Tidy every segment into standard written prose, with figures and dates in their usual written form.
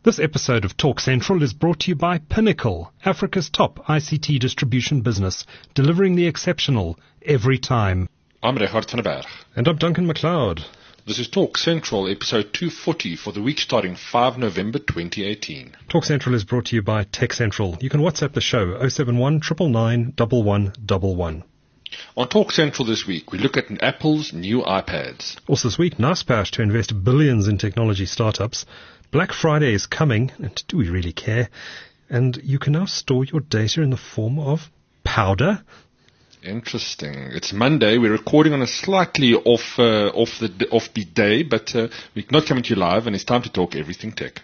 This episode of Talk Central is brought to you by Pinnacle, Africa's top ICT distribution business, delivering the exceptional every time. I'm Richard van der Berg. And I'm Duncan McLeod. This is Talk Central, episode 240 for the week starting 5 November 2018. Talk Central is brought to you by Tech Central. You can WhatsApp the show 071 999 1111. On Talk Central this week, we look at Apple's new iPads. Also this week, Naspers to invest billions in technology startups. Black Friday is coming, and do we really care? And you can now store your data in the form of powder. Interesting. It's Monday. We're recording on a slightly offbeat day, but we're not coming to you live, and it's time to talk everything tech.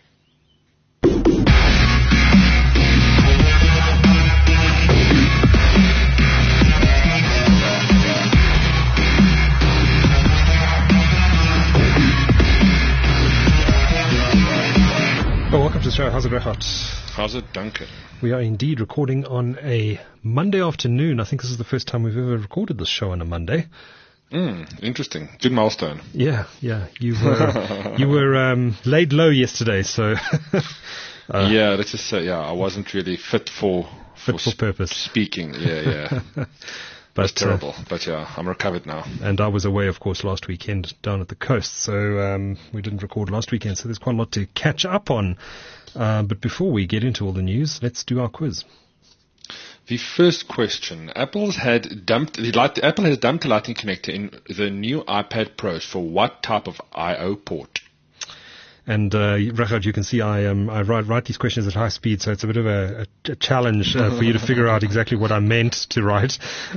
Well, welcome to the show. How's it, Rehat? How's it, Duncan? We are indeed recording on a Monday afternoon. I think this is the first time we've ever recorded this show on a Monday. Interesting. Big milestone. Yeah. You were laid low yesterday, so yeah, let's just say, I wasn't really fit for purpose speaking. Yeah. But it's terrible. But yeah, I'm recovered now. And I was away, of course, last weekend down at the coast, so we didn't record last weekend. So there's quite a lot to catch up on. But before we get into all the news, let's do our quiz. The first question: Apple has dumped the Lightning connector in the new iPad Pros for what type of I/O port? And Rachad, you can see I write these questions at high speed, so it's a bit of a challenge for you to figure out exactly what I meant to write.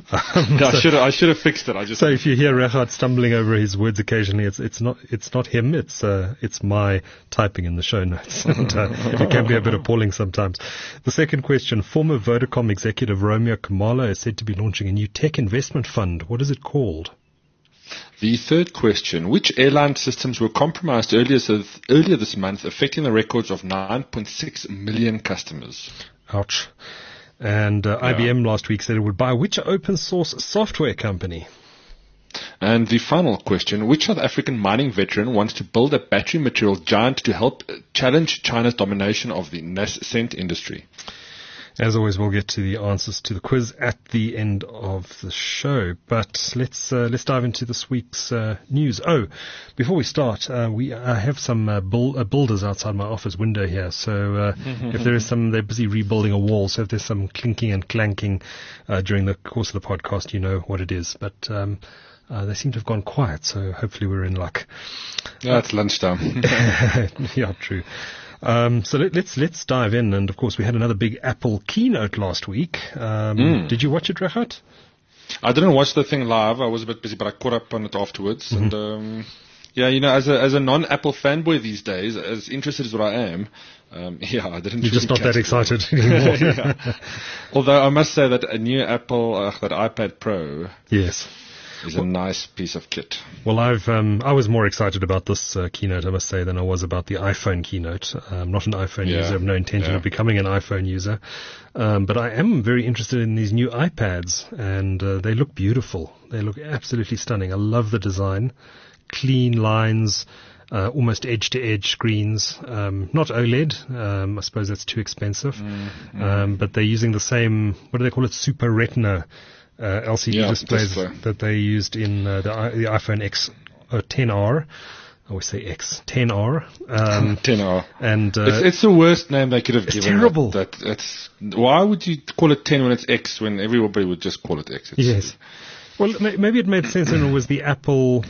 I should have fixed it. So if you hear Rachad stumbling over his words occasionally, it's not him. It's my typing in the show notes, and it can be a bit appalling sometimes. The second question: former Vodacom executive Romeo Khumalo is said to be launching a new tech investment fund. What is it called? The third question: which airline systems were compromised earlier this month, affecting the records of 9.6 million customers? Ouch. And IBM last week said it would buy which open source software company? And the final question: which South African mining veteran wants to build a battery material giant to help challenge China's domination of the nascent industry? As always, we'll get to the answers to the quiz at the end of the show. But let's dive into this week's news. Oh, before we start, I have some builders outside my office window here. So if there is they're busy rebuilding a wall. So if there's some clinking and clanking during the course of the podcast, you know what it is. But they seem to have gone quiet. So hopefully we're in luck. Yeah, it's lunchtime. Yeah, true. So let's dive in, and of course we had another big Apple keynote last week. Did you watch it, Rehat? I didn't watch the thing live. I was a bit busy, but I caught up on it afterwards. And as a non-Apple fanboy these days, as interested as what I am, I didn't. You're just not that excited anymore. Yeah. Although I must say that a new Apple, that iPad Pro, yes, is a nice piece of kit. Well, I was more excited about this keynote, I must say, than I was about the iPhone keynote. I'm not an iPhone user. I have no intention of becoming an iPhone user. But I am very interested in these new iPads, and they look beautiful. They look absolutely stunning. I love the design. Clean lines, almost edge-to-edge screens. Not OLED. I suppose that's too expensive. But they're using the same, what do they call it, Super Retina LCD displays that they used in the iPhone X 10R. I always say X 10R. 10R. And it's the worst name they could have given. It's terrible. Why would you call it 10 when it's X when everybody would just call it X? Yes. Well, maybe it made sense when it was the Apple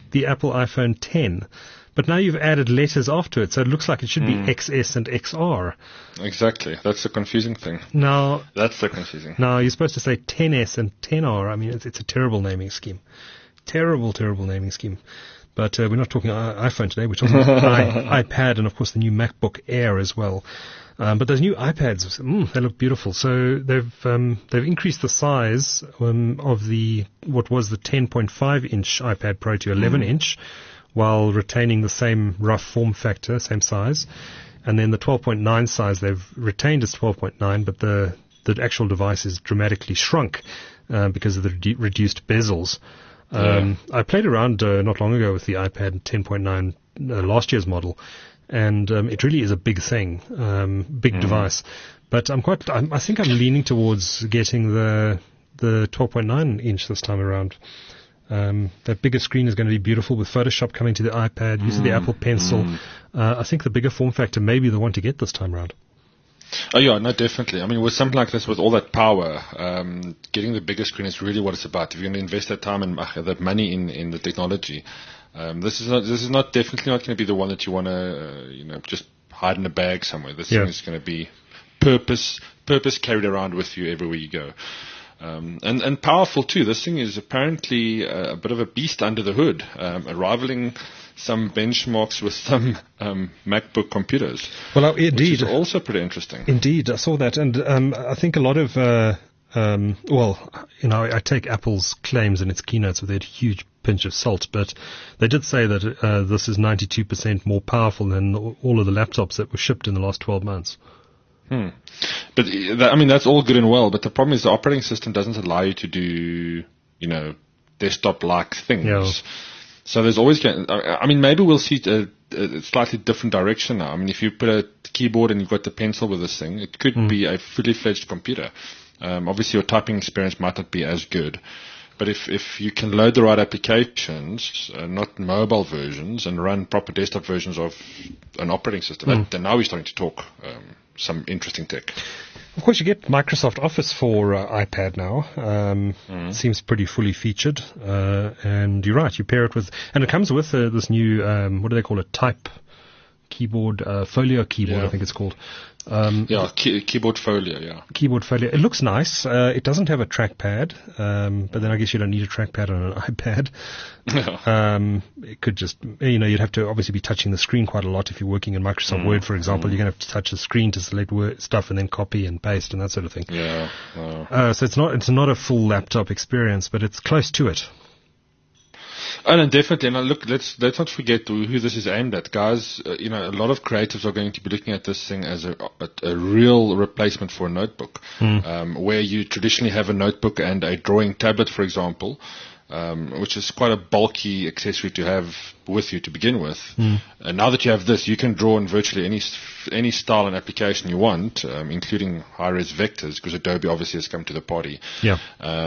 iPhone 10. But now you've added letters after it, so it looks like it should be XS and XR. Exactly. That's the confusing thing. That's the confusing. Now, you're supposed to say 10S and 10R. I mean, it's a terrible naming scheme. Terrible naming scheme. But we're not talking iPhone today. We're talking iPad and, of course, the new MacBook Air as well. But those new iPads, they look beautiful. So they've increased the size of what was the 10.5-inch iPad Pro to 11-inch. While retaining the same rough form factor, same size. And then the 12.9 size, they've retained as 12.9, but the actual device is dramatically shrunk because of the reduced bezels. I played around not long ago with the iPad 10.9 last year's model, and it really is a big thing, big device. But I think I'm leaning towards getting the 12.9 inch this time around. That bigger screen is going to be beautiful with Photoshop coming to the iPad, using the Apple Pencil. I think the bigger form factor may be the one to get this time around. Oh yeah, no, definitely. I mean, with something like this, with all that power, getting the bigger screen is really what it's about. If you're going to invest that time and that money in the technology, this is not definitely not going to be the one that you want to just hide in a bag somewhere. This thing is going to be purpose carried around with you everywhere you go. And powerful too. This thing is apparently a bit of a beast under the hood, rivaling some benchmarks with some MacBook computers. Well, indeed, which is also pretty interesting. Indeed, I saw that, and I think a lot of I take Apple's claims in its keynotes with a huge pinch of salt, but they did say that this is 92% more powerful than all of the laptops that were shipped in the last 12 months. But that's all good and well. But the problem is the operating system doesn't allow you to do, desktop-like things. Yeah. So there's always, maybe we'll see a slightly different direction now. I mean, if you put a keyboard and you've got the pencil with this thing, it could be a fully fledged computer. Obviously, your typing experience might not be as good. But if you can load the right applications, not mobile versions, and run proper desktop versions of an operating system, then now we're starting to talk some interesting tech. Of course, you get Microsoft Office for iPad now. Seems pretty fully featured. And you're right, you pair it with... And it comes with this new, what do they call it, Type keyboard, Folio keyboard, I think it's called. Keyboard Folio, yeah. Keyboard Folio. It looks nice. It doesn't have a trackpad, but then I guess you don't need a trackpad on an iPad. It could just, you'd have to obviously be touching the screen quite a lot if you're working in Microsoft Word, for example. You're going to have to touch the screen to select stuff and then copy and paste and that sort of thing. Yeah. So it's not a full laptop experience, but it's close to it. Oh, no, definitely. And look, let's not forget who this is aimed at, guys. A lot of creatives are going to be looking at this thing as a real replacement for a notebook, where you traditionally have a notebook and a drawing tablet, for example, which is quite a bulky accessory to have with you to begin with. And now that you have this, you can draw in virtually any style and application you want, including high-res vectors, because Adobe obviously has come to the party. Yeah.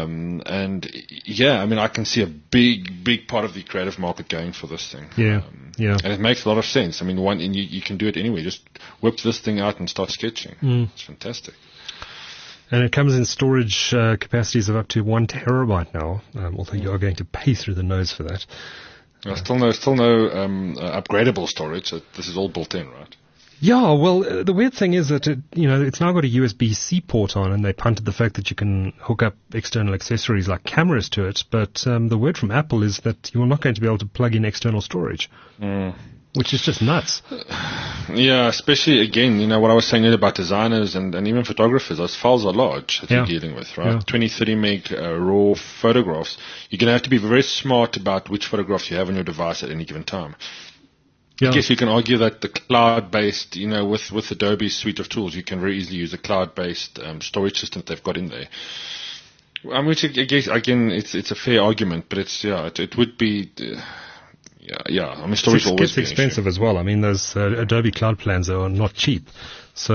I can see a big part of the creative market going for this thing. Yeah. And it makes a lot of sense. I mean, you can do it anyway. Just whip this thing out and start sketching. It's fantastic. And it comes in storage capacities of up to 1 terabyte now, although you are going to pay through the nose for that. Still no upgradable storage. This is all built in, right? Yeah, well, the weird thing is that it's now got a USB-C port on, and they punted the fact that you can hook up external accessories like cameras to it. But the word from Apple is that you're not going to be able to plug in external storage, which is just nuts. Yeah, especially again, what I was saying earlier about designers and even photographers. Those files are large that you're dealing with, right? Yeah. 20, 30 meg raw photographs. You're going to have to be very smart about which photographs you have on your device at any given time. Yeah. I guess you can argue that the cloud-based, with Adobe's suite of tools, you can very easily use a cloud-based storage system that they've got in there. Which I guess, again, it's a fair argument, but it would be... storage gets expensive as well. I mean, those Adobe Cloud plans are not cheap. So,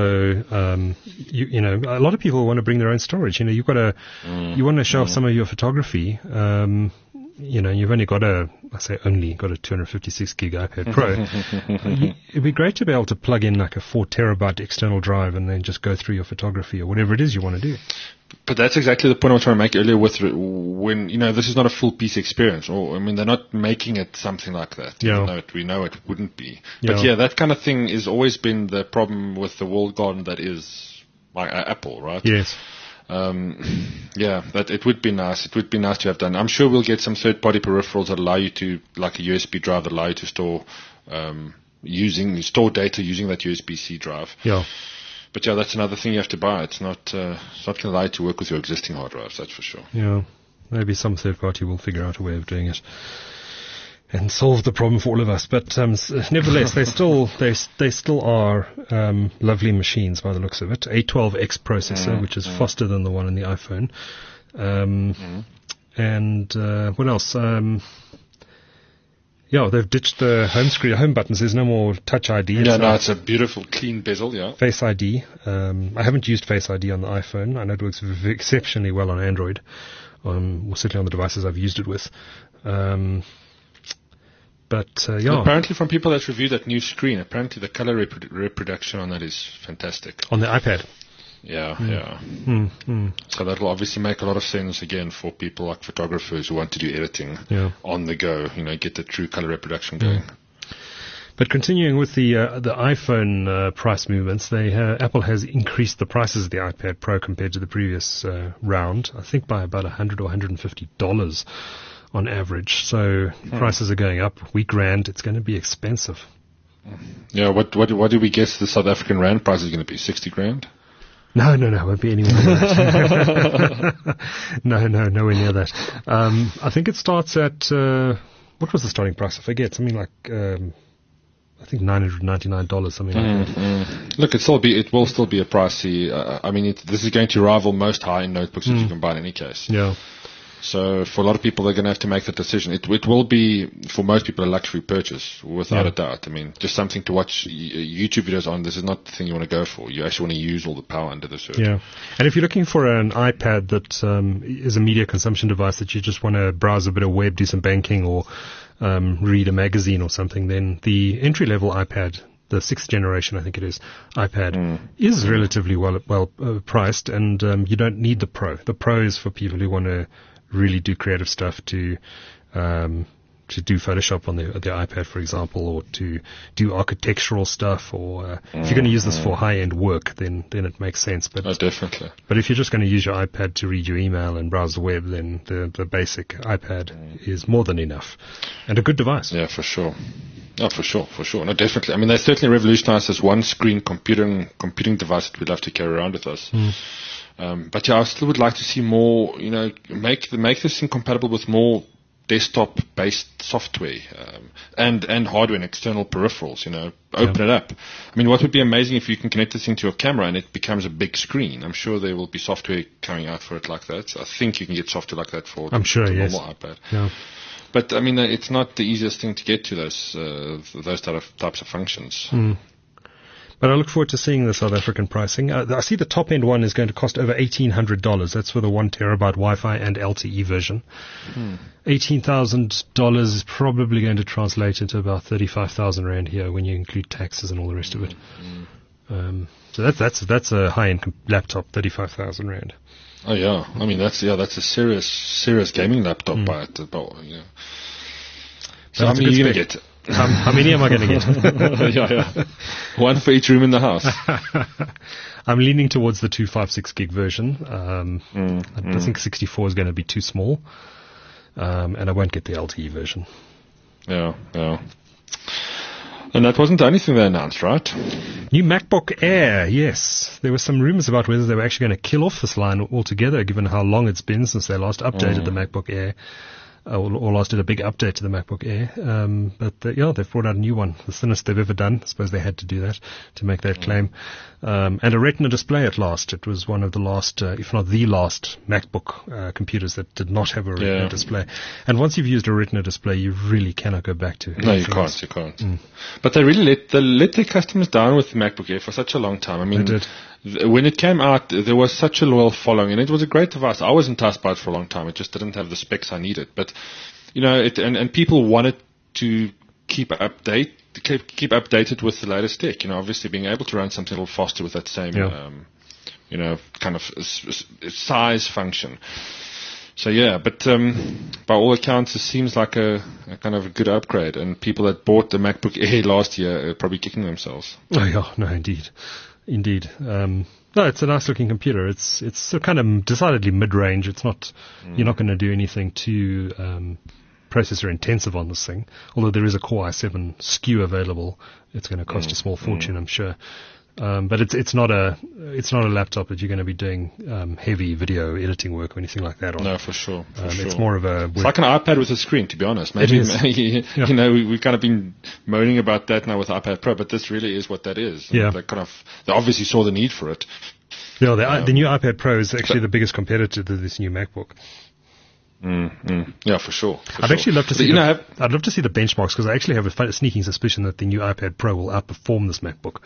a lot of people want to bring their own storage. You want to show off some of your photography. You've only got a 256 gig iPad Pro. It'd be great to be able to plug in like a 4 terabyte external drive and then just go through your photography or whatever it is you want to do. But that's exactly the point I was trying to make earlier with when, this is not a full piece experience. They're not making it something like that. Yeah. We know it wouldn't be. But that kind of thing has always been the problem with the walled garden that is Apple, right? Yes. That it would be nice. It would be nice to have done. I'm sure we'll get some third-party peripherals that allow you to, like a USB drive, that allow you to store data using that USB-C drive. Yeah. But that's another thing you have to buy. It's not going to allow you to work with your existing hard drives. That's for sure. Yeah. Maybe some third party will figure out a way of doing it and solve the problem for all of us. But nevertheless, they still are lovely machines by the looks of it. A12X processor, which is faster than the one in the iPhone. And what else? Yeah, they've ditched the home buttons. There's no more Touch ID. It's a beautiful, clean bezel, yeah. Face ID. I haven't used Face ID on the iPhone. I know it works exceptionally well on Android, or certainly on the devices I've used it with. Apparently from people that reviewed that new screen, apparently the color reproduction on that is fantastic. On the iPad? Yeah. So that will obviously make a lot of sense again for people like photographers who want to do editing on the go, get the true color reproduction going. But continuing with the iPhone price movements, Apple has increased the prices of the iPad Pro compared to the previous round, I think by about $100 or $150 on average. So prices are going up. Week rand, it's going to be expensive. Yeah, what do we guess the South African rand price is going to be? 60 grand? No, it won't be anywhere near that. No, nowhere near that. I think it starts at, what was the starting price? I forget, something like, I think $999, something like that. Look, it will still be a pricey, this is going to rival most high-end notebooks that you can buy in any case. Yeah. So for a lot of people, they're going to have to make that decision. It will be, for most people, a luxury purchase, without a doubt. Just something to watch YouTube videos on. This is not the thing you want to go for. You actually want to use all the power under the hood. Yeah. And if you're looking for an iPad that is a media consumption device that you just want to browse a bit of web, do some banking, or read a magazine or something, then the entry-level iPad, the 6th generation, I think it is, iPad, is relatively well priced, and you don't need the Pro. The Pro is for people who want to really do creative stuff, to do Photoshop on the iPad, for example, or to do architectural stuff, or if you're going to use this for high-end work, then it makes sense. But definitely. But if you're just going to use your iPad to read your email and browse the web, then the basic iPad is more than enough, and a good device. Yeah, for sure. Oh, for sure. No, definitely. They certainly revolutionized this one-screen computing device that we'd love to carry around with us. But I still would like to see more, make this thing compatible with more desktop-based software, and hardware and external peripherals, open it up. What would be amazing if you can connect this into your camera and it becomes a big screen. I'm sure there will be software coming out for it like that. So I think you can get software like that for the normal iPad. Yeah. But, it's not the easiest thing to get to those types of functions. But I look forward to seeing the South African pricing. I see the top-end one is going to cost over $1,800. That's for the 1 terabyte Wi-Fi and LTE version. $18,000 is probably going to translate into about 35,000 rand here when you include taxes and all the rest of it. So that's a high-end laptop, 35,000 rand. Oh yeah, that's a serious gaming laptop by it. So how many are you going to get? How many am I going to get? Yeah. One for each room in the house. I'm leaning towards the 256 gig version. I think 64 is going to be too small, and I won't get the LTE version. Yeah. And that wasn't the only thing they announced, right? New MacBook Air, yes. There were some rumors about whether they were actually going to kill off this line altogether, given how long it's been since they last updated the MacBook Air. Or last did a big update to the MacBook Air. But they've brought out a new one, the thinnest they've ever done. I suppose they had to do that to make that claim. And a Retina display at last. It was one of the last, if not the last, MacBook computers that did not have a Retina display. And once you've used a Retina display, you really cannot go back to it. No, you can't. But they really let their customers down with the MacBook Air for such a long time. They did. When it came out, there was such a loyal following, and it was a great device. I was enticed by it for a long time. It just didn't have the specs I needed. But, and people wanted to keep updated with the latest tech. Obviously being able to run something a little faster with that same, kind of size function. So but by all accounts, it seems like a kind of a good upgrade, and people that bought the MacBook Air last year are probably kicking themselves. Oh yeah, no, indeed. No, it's a nice looking computer. It's kind of decidedly mid-range. It's not, you're not going to do anything too processor intensive on this thing. Although there is a Core i7 SKU available, it's going to cost a small fortune, I'm sure. But it's not a laptop that you're going to be doing heavy video editing work or anything like that on. No, for sure. It's more of a... It's like an iPad with a screen, to be honest. Maybe we've kind of been moaning about that now with iPad Pro, but this really is what that is. Yeah. They obviously saw the need for it. Yeah, the new iPad Pro is actually the biggest competitor to this new MacBook. Yeah, for sure. I'd actually love to see. I'd love to see the benchmarks, because I actually have a sneaking suspicion that the new iPad Pro will outperform this MacBook.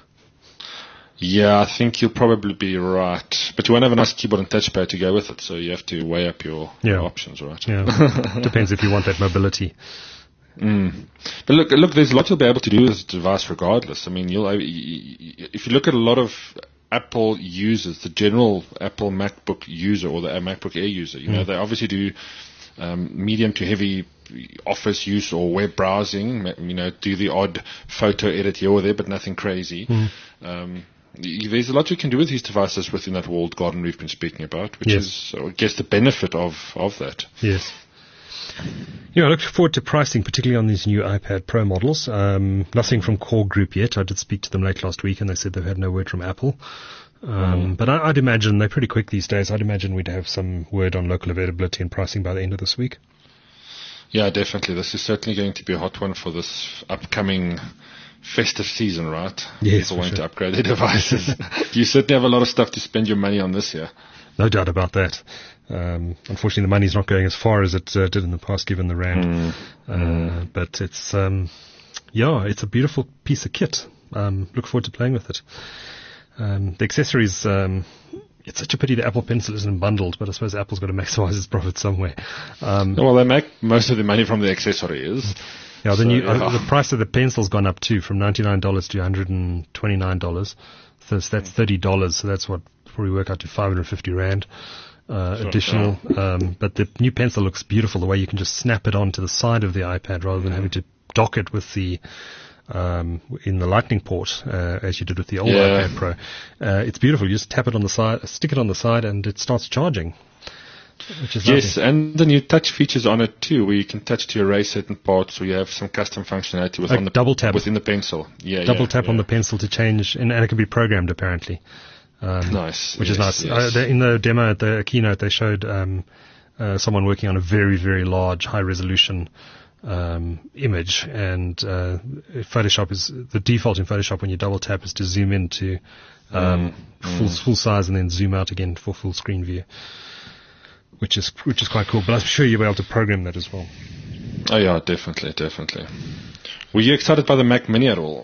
Yeah, I think you'll probably be right. But you won't have a nice keyboard and touchpad to go with it, so you have to weigh up your options, right? Yeah. Depends if you want that mobility. But look, there's a lot you'll be able to do with this device regardless. I mean, if you look at a lot of Apple users, the general Apple MacBook user or the MacBook Air user, they obviously do medium to heavy office use or web browsing, do the odd photo edit here or there, but nothing crazy. There's a lot you can do with these devices within that walled garden we've been speaking about, which is, I guess, the benefit of that. Yes. I look forward to pricing, particularly on these new iPad Pro models. Nothing from Core Group yet. I did speak to them late last week, and they said they've had no word from Apple. But I'd imagine they're pretty quick these days. I'd imagine we'd have some word on local availability and pricing by the end of this week. Yeah, definitely. This is certainly going to be a hot one for this upcoming festive season, right? Yes, people want to upgrade their devices. You certainly have a lot of stuff to spend your money on this year. No doubt about that. Unfortunately, the money's not going as far as it did in the past, given the rand. But it's it's a beautiful piece of kit. Look forward to playing with it. The accessories, it's such a pity the Apple Pencil isn't bundled, but I suppose Apple's got to maximize its profit somewhere. Well, they make most of the money from the accessories. Yeah, the price of the Pencil's gone up too, from $99 to $129. So that's $30. So that's what probably work out to 550 rand additional. But the new Pencil looks beautiful. The way you can just snap it onto the side of the iPad rather than having to dock it with the in the Lightning port as you did with the old iPad Pro. It's beautiful. You just tap it on the side, stick it on the side, and it starts charging. Which is lovely. And the new touch features on it too, where you can touch to erase certain parts, or you have some custom functionality on the double tap within the Pencil. Double tap on the Pencil to change, and it can be programmed apparently. Nice, which is nice. Yes. In the demo at the keynote, they showed someone working on a very, very large, high resolution image, and Photoshop is the default in Photoshop when you double tap is to zoom into full size and then zoom out again for full screen view. Which is quite cool, but I'm sure you'll be able to program that as well. Oh yeah, definitely. Were you excited by the Mac Mini at all?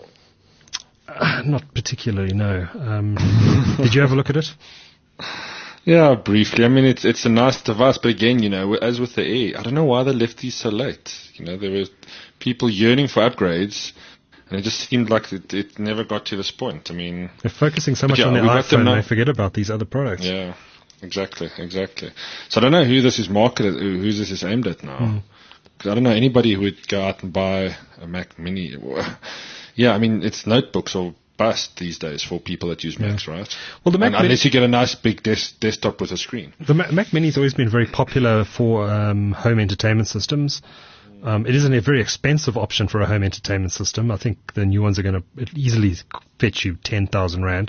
Not particularly, no. Did you have a look at it? Yeah, briefly. I mean, it's a nice device, but again, as with the Air, I don't know why they left these so late. There were people yearning for upgrades, and it just seemed like it never got to this point. I mean, they're focusing so much on the iPhone, they forget about these other products. Yeah. Exactly. So I don't know who this is marketed, who this is aimed at now. Because I don't know anybody who would go out and buy a Mac Mini. Yeah, I mean, it's notebooks or bust these days for people that use Macs, right? Well, the Mac unless you get a nice big desktop with a screen. The Mac Mini's always been very popular for home entertainment systems. It isn't a very expensive option for a home entertainment system. I think the new ones are going to easily fetch you 10,000 rand.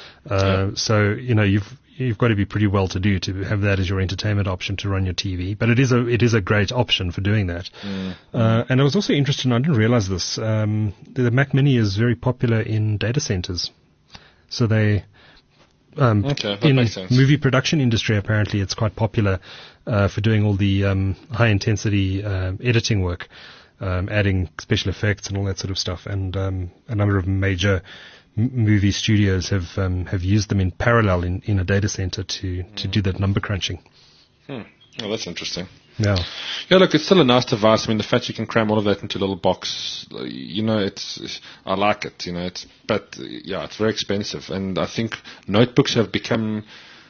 So, you've got to be pretty well to do to have that as your entertainment option to run your TV. But it is a great option for doing that. And I was also interested, and I didn't realize this, the Mac Mini is very popular in data centers. So they, in makes sense. Movie production industry, apparently it's quite popular for doing all the high intensity editing work, adding special effects and all that sort of stuff. And a number of major movie studios have used them in parallel in a data center to do that number crunching. Oh, that's interesting. Yeah. Yeah, look, it's still a nice device. I mean, the fact you can cram all of that into a little box, I like it, but it's very expensive. And I think notebooks have become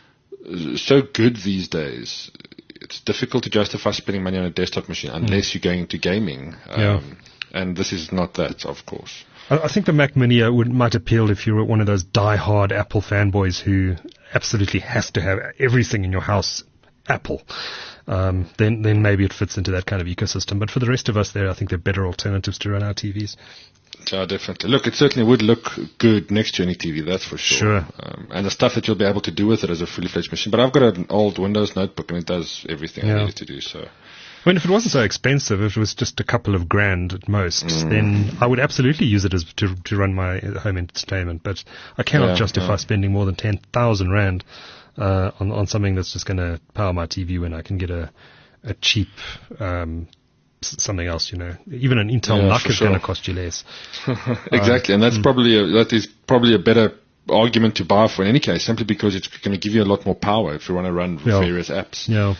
so good these days. It's difficult to justify spending money on a desktop machine unless you're going into gaming. And this is not that, of course. I think the Mac Mini might appeal if you're one of those die-hard Apple fanboys who absolutely has to have everything in your house Apple. Then maybe it fits into that kind of ecosystem. But for the rest of us I think they're better alternatives to run our TVs. Yeah, definitely. Look, it certainly would look good next to any TV, that's for sure. And the stuff that you'll be able to do with it as a fully fledged machine. But I've got an old Windows notebook and it does everything I need it to do, so... I mean, if it wasn't so expensive, if it was just a couple of grand at most, then I would absolutely use it to run my home entertainment. But I cannot justify spending more than 10,000 rand on something that's just going to power my TV when I can get a a cheap something else. Even an Intel NUC is going to cost you less. Exactly, and that is probably a better argument to buy for in any case, simply because it's going to give you a lot more power if you want to run various apps. Yeah.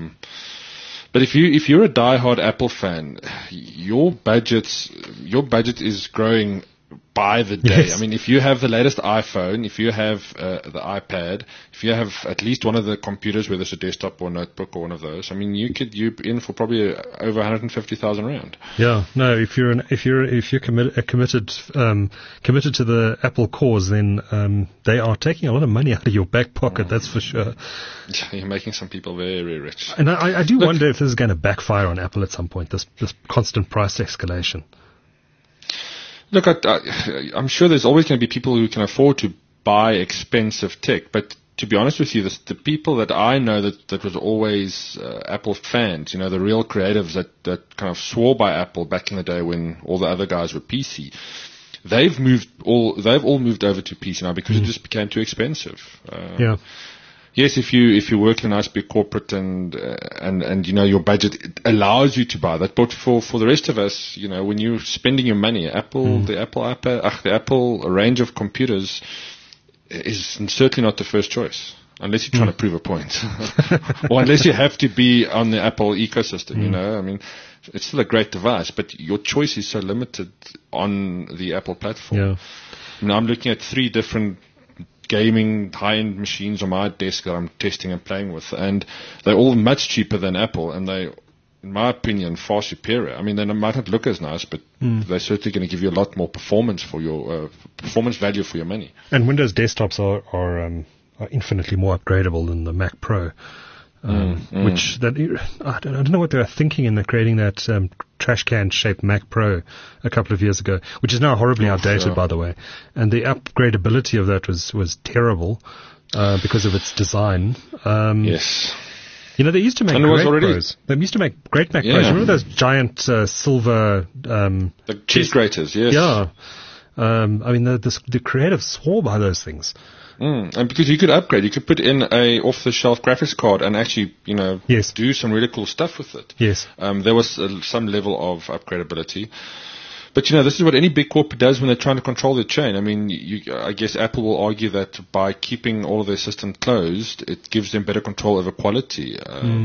But if you're a diehard Apple fan, your budget is growing by the day. Yes. I mean, if you have the latest iPhone, if you have the iPad, if you have at least one of the computers, whether it's a desktop or notebook or one of those, I mean, you're in for probably over 150,000 rand. Yeah, no. If you're committed to the Apple cause, then they are taking a lot of money out of your back pocket. That's for sure. You're making some people very, very rich. And I do wonder if this is going to backfire on Apple at some point. This constant price escalation. Look, I'm sure there's always going to be people who can afford to buy expensive tech, but to be honest with you, the people that I know that was always Apple fans, the real creatives that kind of swore by Apple back in the day when all the other guys were PC, they've all moved over to PC now because it just became too expensive. Yeah. Yes, if you work in a nice big corporate and your budget allows you to buy that, but for the rest of us, when you're spending your money, the Apple iPad, the Apple range of computers is certainly not the first choice, unless you're trying to prove a point, or unless you have to be on the Apple ecosystem. I mean, it's still a great device, but your choice is so limited on the Apple platform. Yeah. I mean, I'm looking at 3 different gaming high-end machines on my desk that I'm testing and playing with, and they're all much cheaper than Apple, and they, in my opinion, far superior. I mean, they might not look as nice, but they're certainly going to give you a lot more performance for your performance value for your money. And Windows desktops are infinitely more upgradable than the Mac Pro, which I don't know what they were thinking in creating that trash can shaped Mac Pro a couple of years ago, which is now horribly outdated, by the way. And the upgradability of that was terrible because of its design. Yes. They used to make great Pros. They used to make great Mac Pros. Remember those giant silver the cheese graters? Yes. Yeah. I mean, the creatives swore by those things. And because you could upgrade, you could put in a off-the-shelf graphics card and actually, do some really cool stuff with it. Yes. There was some level of upgradability. But, this is what any big corporate does when they're trying to control their chain. I mean, I guess Apple will argue that by keeping all of their systems closed, it gives them better control over quality.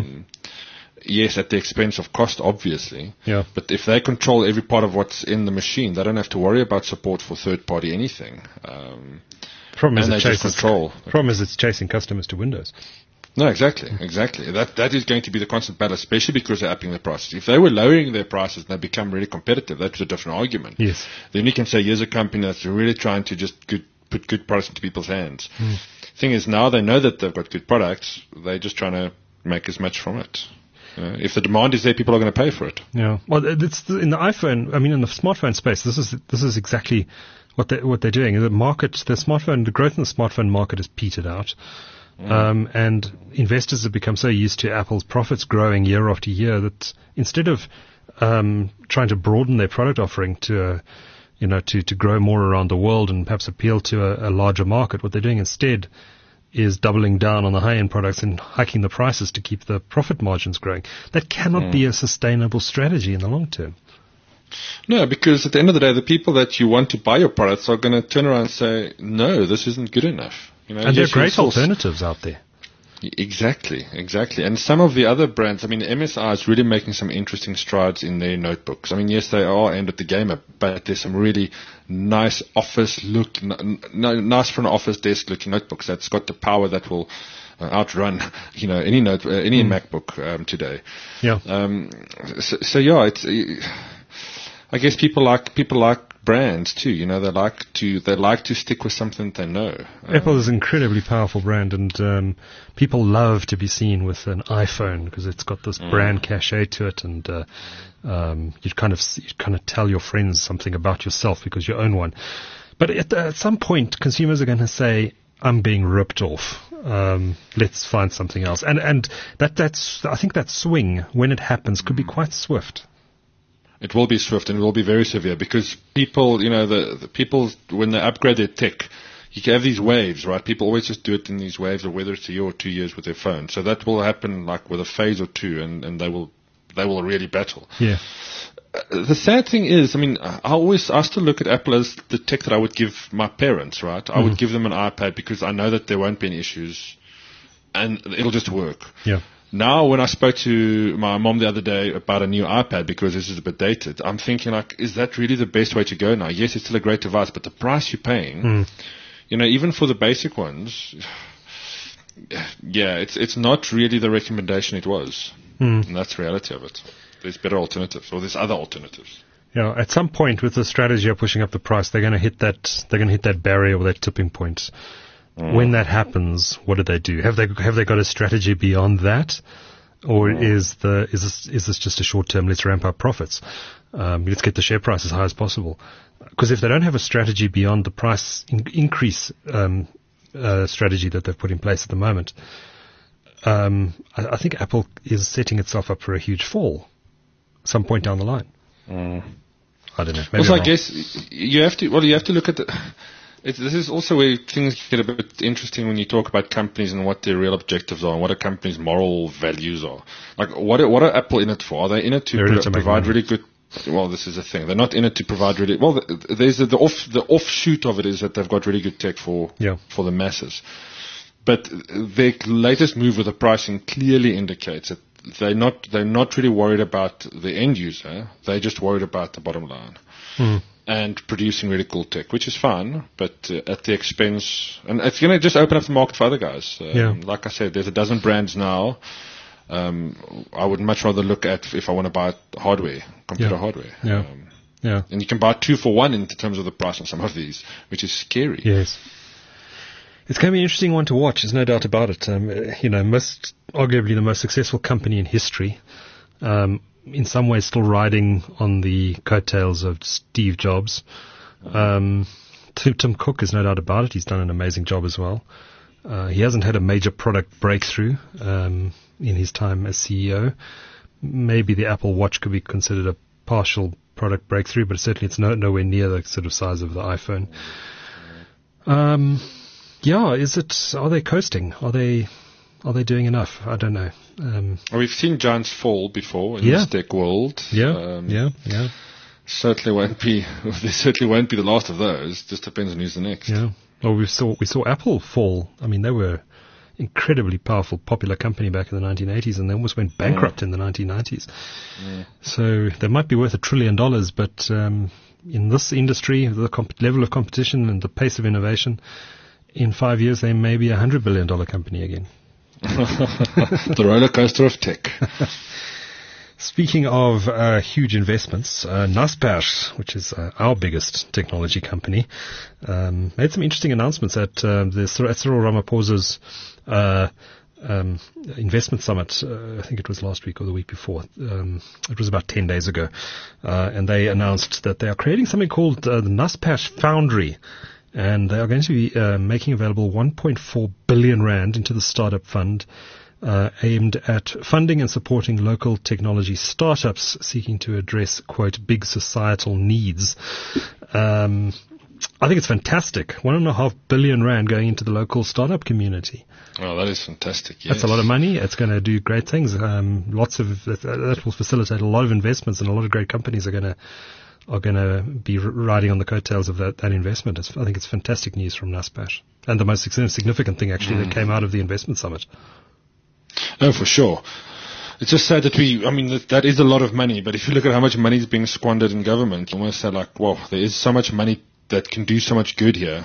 Yes, at the expense of cost, obviously. Yeah. But if they control every part of what's in the machine, they don't have to worry about support for third-party anything. Problem is it's chasing customers to Windows. No, exactly. That is going to be the constant battle, especially because they're upping their prices. If they were lowering their prices and they become really competitive, that's a different argument. Yes. Then you can say, here's a company that's really trying to just put good products into people's hands. Thing is, now they know that they've got good products, they're just trying to make as much from it. If the demand is there, people are going to pay for it. Yeah. Well, it's in the iPhone. I mean, in the smartphone space, this is exactly what they're doing. The growth in the smartphone market has petered out. And investors have become so used to Apple's profits growing year after year that instead of trying to broaden their product offering to grow more around the world and perhaps appeal to a larger market, what they're doing instead is doubling down on the high-end products and hiking the prices to keep the profit margins growing. That cannot be a sustainable strategy in the long term. No, because at the end of the day, the people that you want to buy your products are going to turn around and say, no, this isn't good enough. And there are great alternatives out there. Exactly. And some of the other brands, I mean, MSI is really making some interesting strides in their notebooks. I mean, yes, they are aimed at the gamer, but there's some really nice office look, nice for an office desk looking notebooks that's got the power that will outrun, any MacBook today. Yeah. So it's. I guess people like brands too. They like to stick with something they know. Apple is an incredibly powerful brand, and people love to be seen with an iPhone because it's got this brand cachet to it, and you kind of tell your friends something about yourself because you own one. But at some point, consumers are going to say, "I'm being ripped off. Let's find something else." And that's I think that swing when it happens could be quite swift. It will be swift and it will be very severe because people, the people, when they upgrade their tech, you can have these waves, right? People always just do it in these waves, or whether it's a year or 2 years with their phone. So that will happen like with a phase or two, and they will really battle. Yeah. The sad thing is, I mean, I still look at Apple as the tech that I would give my parents, right? I would give them an iPad because I know that there won't be any issues and it'll just work. Yeah. Now, when I spoke to my mom the other day about a new iPad because this is a bit dated, I'm thinking like, is that really the best way to go now? Yes, it's still a great device, but the price you're paying, even for the basic ones, yeah, it's not really the recommendation it was. And that's the reality of it. There's better alternatives, or there's other alternatives. Yeah, at some point with the strategy of pushing up the price, they're going to hit that barrier or that tipping point. When that happens, what do they do? Have they got a strategy beyond that, or is this just a short term? Let's ramp up profits. Let's get the share price as high as possible. Because if they don't have a strategy beyond the price increase strategy that they've put in place at the moment, I think Apple is setting itself up for a huge fall some point down the line. I don't know. Also, I guess you have to look at this is also where things get a bit interesting when you talk about companies and what their real objectives are and what a company's moral values are. Like, what are Apple in it for? Are they in it to provide really good? Well, this is a thing. They're not in it to provide really well. There's the offshoot of it is that they've got really good tech for the masses. But their latest move with the pricing clearly indicates that they're not really worried about the end user. They're just worried about the bottom line and producing really cool tech, which is fine, but at the expense, and it's going to just open up the market for other guys. Like I said, there's a dozen brands now. I would much rather look at if I want to buy computer hardware. And you can buy 2 for 1 in terms of the price on some of these, which is scary. Yes. It's going to be an interesting one to watch, there's no doubt about it. Arguably the most successful company in history, in some ways still riding on the coattails of Steve Jobs. Tim Cook, is no doubt about it. He's done an amazing job as well. He hasn't had a major product breakthrough in his time as CEO. Maybe the Apple Watch could be considered a partial product breakthrough, but certainly it's nowhere near the sort of size of the iPhone. Are they coasting? Are they doing enough? I don't know. We've seen giants fall before in the tech world. Certainly won't be the last of those. Just depends on who's the next. Yeah. Well, we saw Apple fall. I mean, they were incredibly powerful, popular company back in the 1980s, and they almost went bankrupt in the 1990s. So they might be worth $1 trillion, but in this industry, the level of competition and the pace of innovation, in 5 years they may be $100 billion company again. The roller coaster of tech. Speaking of huge investments, Naspers, which is our biggest technology company, made some interesting announcements at Cyril Ramaphosa's investment summit. I think it was last week or the week before. It was about 10 days ago. And they announced that they are creating something called the Naspers Foundry. And they are going to be making available 1.4 billion rand into the startup fund, aimed at funding and supporting local technology startups seeking to address, quote, big societal needs. I think it's fantastic. 1.5 billion rand going into the local startup community. Oh, that is fantastic. Yes. That's a lot of money. It's going to do great things. That will facilitate a lot of investments, and a lot of great companies are going to be riding on the coattails of that investment. I think it's fantastic news from Naspers, and the most significant thing actually that came out of the investment summit. Oh, for sure. It's just sad that that is a lot of money, but if you look at how much money is being squandered in government, you almost say like, wow, there is so much money that can do so much good here.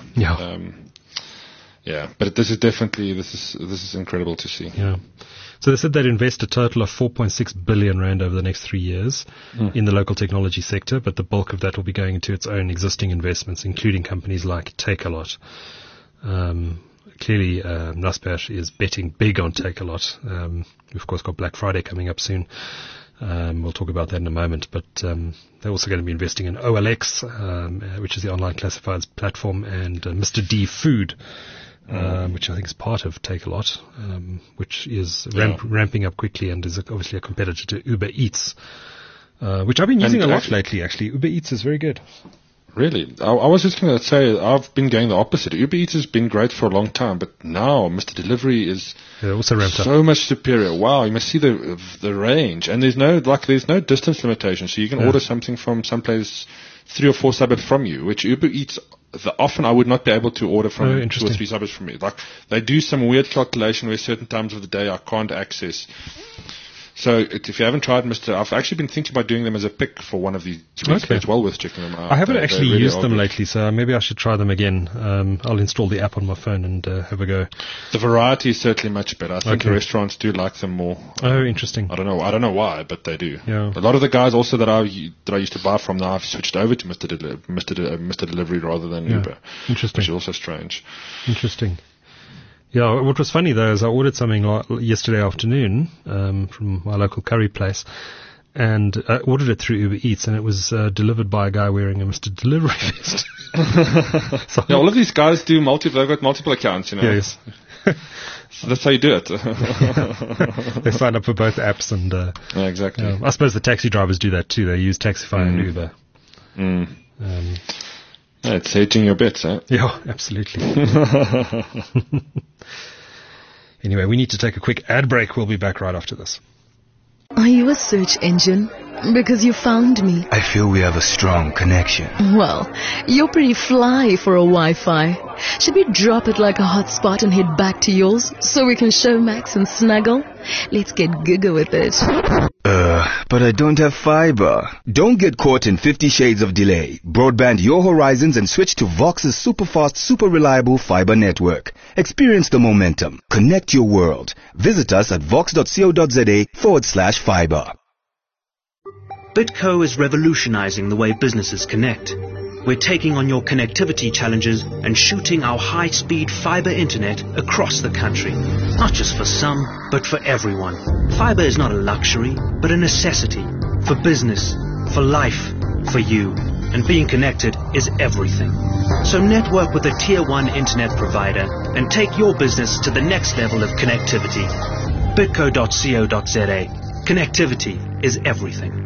But this is incredible to see. Yeah. So they said they'd invest a total of 4.6 billion rand over the next 3 years in the local technology sector, but the bulk of that will be going into its own existing investments, including companies like Takealot. Clearly, Naspers is betting big on Takealot. We've, of course, got Black Friday coming up soon. We'll talk about that in a moment, but they're also going to be investing in OLX, which is the online classifieds platform, and Mr. D Food, which I think is part of Takealot, which is ramping up quickly and is obviously a competitor to Uber Eats, which I've been using a lot lately, actually. Uber Eats is very good. Really? I was just going to say, I've been going the opposite. Uber Eats has been great for a long time, but now Mr. Delivery is also ramped up. So much superior. Wow, you must see the range. And there's no distance limitation, so you can order something from someplace 3 or 4 suburbs from you, which Uber Eats, often I would not be able to order from 2 or 3 suburbs from you. Like, they do some weird calculation where certain times of the day I can't access. So if you haven't tried I've actually been thinking about doing them as a pick for one of these weeks. Okay. It's well worth checking them out. I haven't actually really used them lately, so maybe I should try them again. I'll install the app on my phone and have a go. The variety is certainly much better. I think the restaurants do like them more. Oh, interesting. I don't know why, but they do. Yeah. A lot of the guys also that I used to buy from now have switched over to Mr. Delivery rather than Uber. Interesting. Which is also strange. Interesting. Yeah, what was funny though is I ordered something yesterday afternoon from my local curry place, and I ordered it through Uber Eats, and it was delivered by a guy wearing a Mr. Delivery vest. So all of these guys do they've got multiple accounts, Yes. So that's how you do it. They sign up for both apps, and yeah, exactly. I suppose the taxi drivers do that too. They use Taxify and Uber. Yeah, it's hedging your bets, eh? Yeah, absolutely. Anyway, we need to take a quick ad break. We'll be back right after this. Are you a search engine? Because you found me. I feel we have a strong connection. Well, you're pretty fly for a Wi-Fi. Should we drop it like a hotspot and head back to yours so we can show Max and snuggle? Let's get giga with it. But I don't have fiber. Don't get caught in 50 shades of delay. Broadband your horizons and switch to Vox's super fast, super reliable fiber network. Experience the momentum. Connect your world. Visit us at vox.co.za/fiber. BitCo is revolutionizing the way businesses connect. We're taking on your connectivity challenges and shooting our high-speed fiber internet across the country. Not just for some, but for everyone. Fiber is not a luxury, but a necessity. For business, for life, for you. And being connected is everything. So network with a Tier 1 internet provider and take your business to the next level of connectivity. bitco.co.za. Connectivity is everything.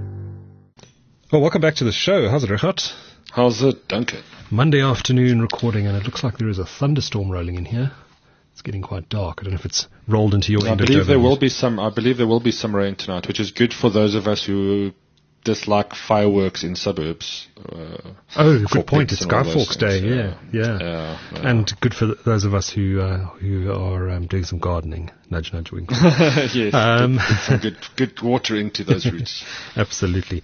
Well, welcome back to the show. How's it, Richard? How's it, Duncan? Monday afternoon recording, and it looks like there is a thunderstorm rolling in here. It's getting quite dark. I don't know if it's rolled into your end. I believe there will be some rain tonight, which is good for those of us who dislike fireworks in suburbs. Good point. It's Guy Fawkes Day. Yeah. And good for those of us who are doing some gardening. Nudge, nudge, wink. Yes. Get some good water into those roots. Absolutely.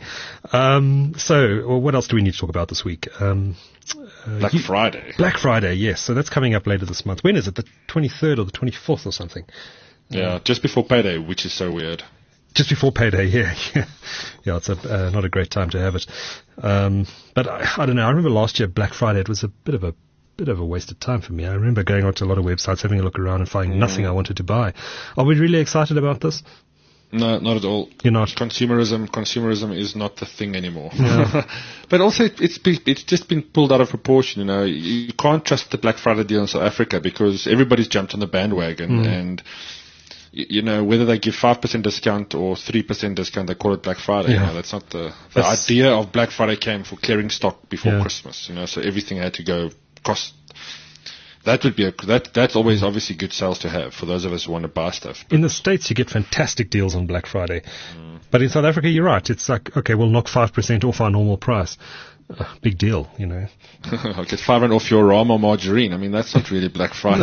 So, what else do we need to talk about this week? Black Friday. Black Friday, yes. So that's coming up later this month. When is it? The 23rd or the 24th or something? Yeah, just before payday, which is so weird. Just before payday, yeah. It's not a great time to have it. But I don't know. I remember last year, Black Friday, it was a bit of a wasted time for me. I remember going onto a lot of websites, having a look around and finding nothing I wanted to buy. Are we really excited about this? No, not at all. You're not? Consumerism is not the thing anymore. Yeah. But also, it's just been pulled out of proportion. You can't trust the Black Friday deal in South Africa because everybody's jumped on the bandwagon and whether they give 5% discount or 3% discount, they call it Black Friday. Yeah. That's not the idea of Black Friday came for clearing stock before Christmas. So everything had to go cost. That would be that's always obviously good sales to have for those of us who want to buy stuff. In the States, you get fantastic deals on Black Friday. But in South Africa, you're right. It's like, okay, we'll knock 5% off our normal price. Big deal, I'll get 5 rand off your Rama margarine. I mean, that's not really Black Friday.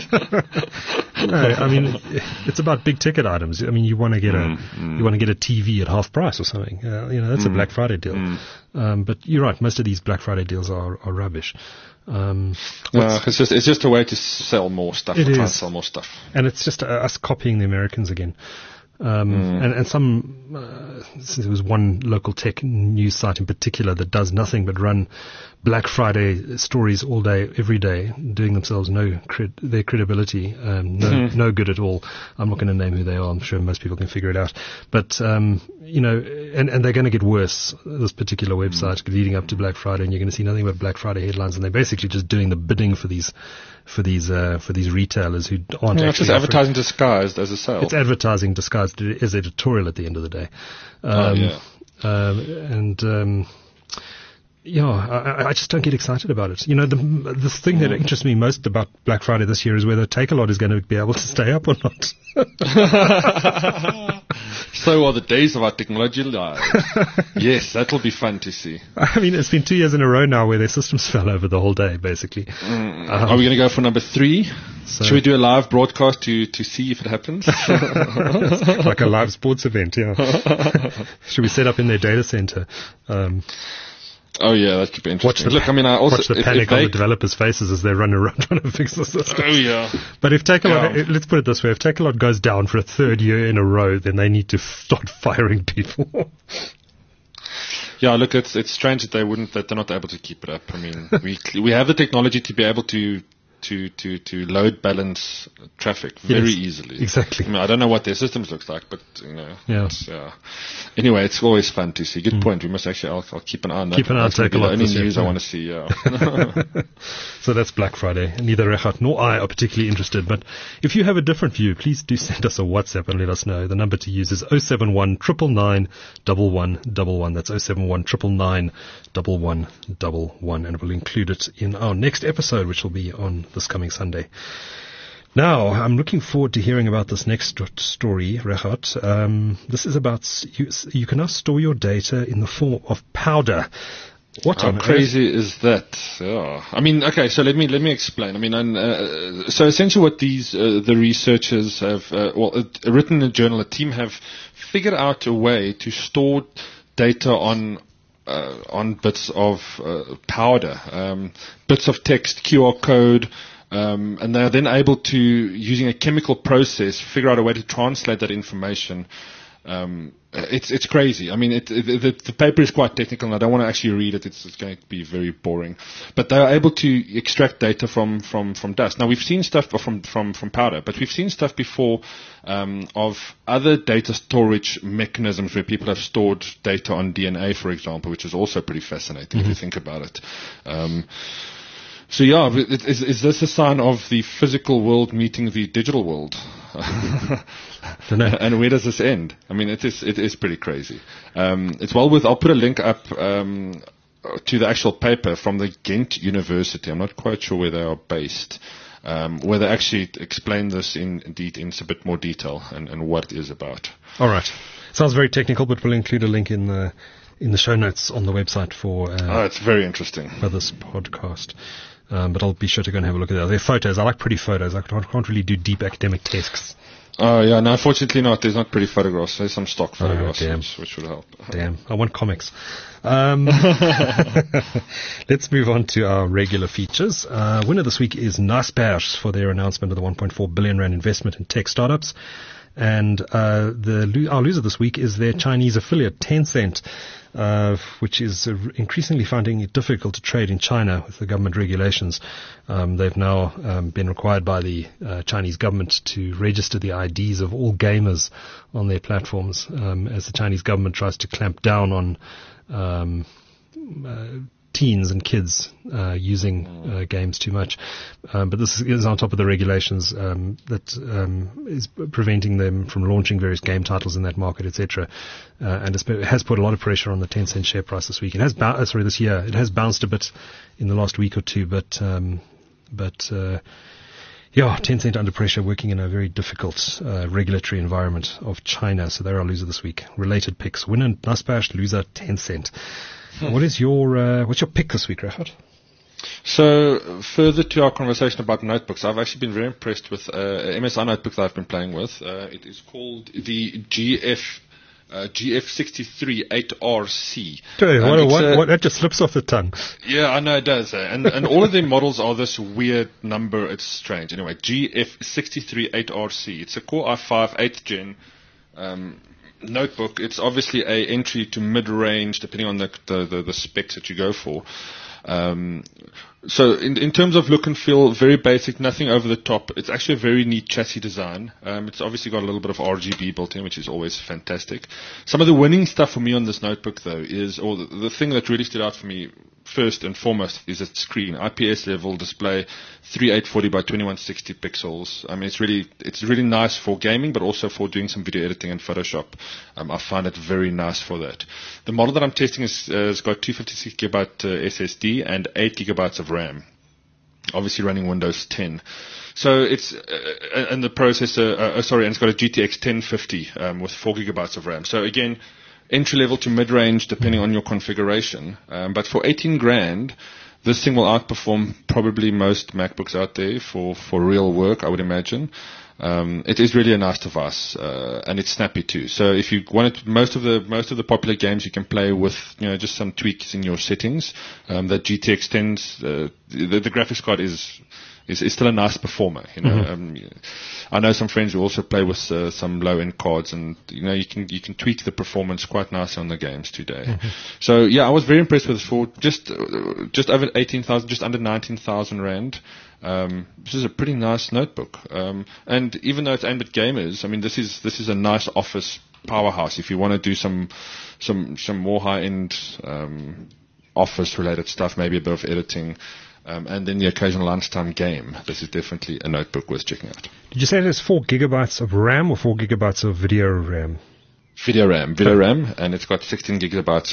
No, I mean, it's about big ticket items. I mean, you want to get a TV at half price or something. That's a Black Friday deal. But you're right. Most of these Black Friday deals are rubbish. It's just a way to sell more stuff. Try and sell more stuff. And it's just us copying the Americans again. And there was one local tech news site in particular that does nothing but run Black Friday stories all day, every day, doing themselves their credibility, no good at all. I'm not going to name who they are. I'm sure most people can figure it out. But, and they're going to get worse, this particular website, leading up to Black Friday, and you're going to see nothing but Black Friday headlines, and they're basically just doing the bidding for these retailers who aren't actually. It's just advertising disguised as a sale. It's advertising disguised as editorial at the end of the day. I just don't get excited about it. The thing that interests me most about Black Friday this year is whether Takealot is going to be able to stay up or not. So are the days of our technology lives. Yes, that will be fun to see. I mean, it's been 2 years in a row now where their systems fell over the whole day, basically. Are we going to go for number 3? Should we do a live broadcast to see if it happens? Like a live sports event, yeah. Should we set up in their data center? Oh yeah, that could be interesting. Watch the panic on the developers' faces as they run around trying to fix the system. Oh yeah. But if Takealot, let's put it this way: if Takealot goes down for a 3rd year in a row, then they need to start firing people. Yeah, look, it's strange that they're not able to keep it up. I mean, we have the technology to be able to load balance traffic very easily. Exactly. I mean, I don't know what their systems looks like, but anyway, it's always fun to see. Good point. We must actually. I'll keep an eye on that. Keep an eye on Takealot. The only news I want to see. Yeah. So that's Black Friday. Neither Regardt nor I are particularly interested, but if you have a different view, please do send us a WhatsApp and let us know. The number to use is 071 999 1111. That's 071 999 1111, and we'll include it in our next episode, which will be on this coming Sunday. Now, I'm looking forward to hearing about this next story, Regardt. This is about you can now store your data in the form of powder. What How crazy is that? Yeah. I mean, okay, so let me explain. I mean, so essentially what the researchers have, written in a journal, a team have figured out a way to store data on bits of powder, bits of text, QR code, and they are then able to, using a chemical process, figure out a way to translate that information. It's crazy. I mean, the paper is quite technical, and I don't want to actually read it. It's going to be very boring. But they are able to extract data from dust. Now, we've seen stuff from powder, but we've seen stuff before of other data storage mechanisms where people have stored data on DNA, for example, which is also pretty fascinating if you think about it. So yeah, is this a sign of the physical world meeting the digital world? And where does this end? I mean, it is pretty crazy. It's well worth. I'll put a link up to the actual paper from the Ghent University. I'm not quite sure where they are based, where they actually explain this in a bit more detail and what it is about. All right, sounds very technical, but we'll include a link in the show notes on the website for. It's very interesting for this podcast. But I'll be sure to go and have a look at that. They're photos. I like pretty photos. I can't really do deep academic tasks. Oh, yeah. No, unfortunately not. There's not pretty photographs. There's some stock photographs, which would help. Damn. I want comics. Let's move on to our regular features. Winner this week is Naspers for their announcement of the 1.4 billion rand investment in tech startups. And our loser this week is their Chinese affiliate, Tencent, which is increasingly finding it difficult to trade in China with the government regulations. They've now been required by the Chinese government to register the IDs of all gamers on their platforms as the Chinese government tries to clamp down on teens and kids using games too much. But this is on top of the regulations that is preventing them from launching various game titles in that market, etc. And it has put a lot of pressure on the Tencent share price this week. It has this year. It has bounced a bit in the last week or two, but Tencent under pressure, working in a very difficult regulatory environment of China. So they're our loser this week. Related picks: winner Naspers, loser Tencent. What's your pick this week, Regardt? So, further to our conversation about notebooks, I've actually been very impressed with a MSI notebook that I've been playing with. It is called the GF63 8RC. What that just slips off the tongue. Yeah, I know it does. And all of their models are this weird number. It's strange. Anyway, GF63 8RC. It's a Core i5 8th gen notebook. It's obviously a entry to mid-range, depending on the specs that you go for. So in terms of look and feel, very basic, nothing over the top. It's actually a very neat chassis design. It's obviously got a little bit of RGB built in, which is always fantastic. Some of the winning stuff for me on this notebook, though, is, or the thing that really stood out for me first and foremost, is its screen. IPS level display, 3840 by 2160 pixels. I mean, it's really nice for gaming, but also for doing some video editing in Photoshop. I find it very nice for that. The model that I'm testing has got 256 gigabyte SSD and 8 gigabytes of RAM. Obviously running Windows 10. So it's, and the processor, and it's got a GTX 1050 with 4 gigabytes of RAM. So again, entry level to mid range depending on your configuration. But for 18 grand, this thing will outperform probably most MacBooks out there for real work, I would imagine. It is really a nice device, and it's snappy too. So if you wanted most of the popular games you can play with, just some tweaks in your settings. The GTX 10's, the graphics card is still a nice performer, I know some friends who also play with some low-end cards, and you can tweak the performance quite nicely on the games today. So yeah, I was very impressed with this for just over 18,000, just under 19,000 rand. This is a pretty nice notebook, and even though it's aimed at gamers, I mean this is a nice office powerhouse. If you want to do some more high-end office-related stuff, maybe a bit of editing. And then the occasional lunchtime game. This is definitely a notebook worth checking out. Did you say there's 4 gigabytes of RAM or 4 gigabytes of video RAM? Video RAM, and it's got 8 gigabytes